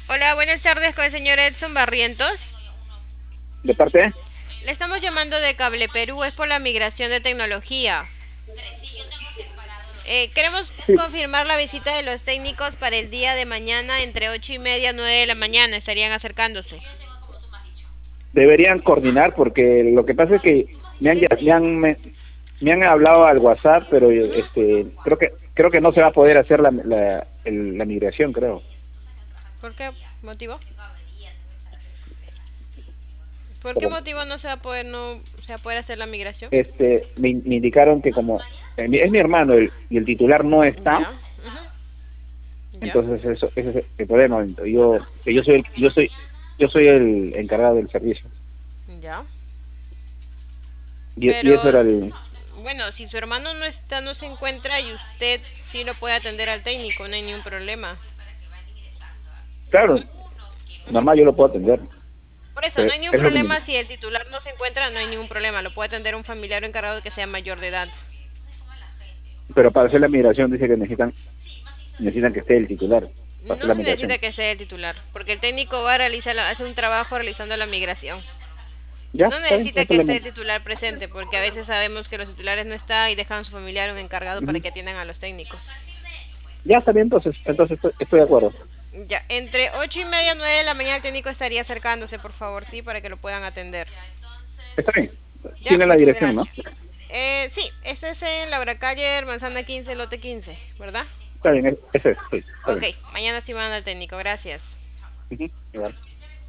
Hola, buenas tardes con el señor Edson Barrientos. ¿De parte? Le estamos llamando de Cable Perú, es por la migración de tecnología. Queremos Sí, confirmar la visita de los técnicos para el día de mañana entre 8:30 y 9 de la mañana. Estarían acercándose. deberían coordinar porque lo que pasa es que me han, ya- me han hablado al WhatsApp, pero creo que no se va a poder hacer la migración, creo. ¿Por qué motivo? ¿Por qué Como, motivo no se va a poder hacer la migración? me indicaron que como es mi hermano y el titular no está, Ya, ujú, ya, entonces eso ese es el problema. Yo soy el encargado del servicio ya. y eso Pero, era el bueno, si su hermano no está, no se encuentra y usted sí lo puede atender al técnico, no hay ningún problema. claro, Ujú. normal yo lo puedo atender, Por eso, no pero hay ningún es lo que me problema si el titular no se encuentra, no hay ningún problema. Lo puede atender un familiar o encargado que sea mayor de edad. pero para hacer la migración dice que necesitan que esté el titular para hacer No la se necesita migración. que sea el titular, porque el técnico va a realizar, hace un trabajo realizando la migración. Ya, No está bien, no necesita hay que esté problema. el titular presente, porque a veces sabemos que los titulares no están y dejan a su familiar un encargado para Ujú. que atiendan a los técnicos. Ya está bien, entonces estoy de acuerdo. Ya, entre 8:30 y 9 de la mañana el técnico estaría acercándose, por favor, sí, para que lo puedan atender. Está bien. Ya, Tiene la muchas dirección, ¿no? gracias. Sí, este es en Laura Calle, Manzana 15, lote 15, ¿verdad? Está bien, ese es, sí, está Ok, bien. mañana sí van al técnico, gracias. Ujú, igual.